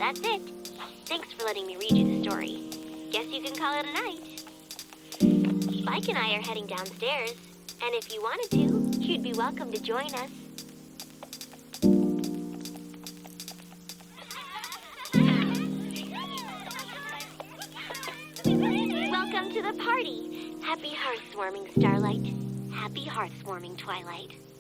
That's it. Thanks for letting me read you the story. Guess you can call it a night. Spike and I are heading downstairs, and if you wanted to, you'd be welcome to join us. Welcome to the party. Happy hearth-warming starlight. Happy hearth-warming twilight.